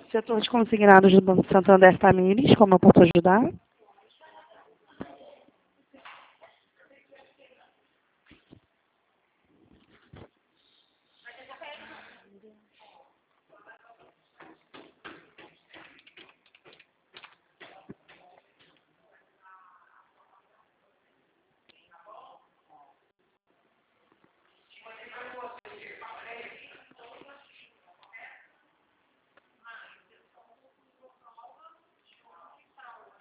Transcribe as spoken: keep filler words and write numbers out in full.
Setor de consignados do Banco Santander Tamires, como eu posso ajudar?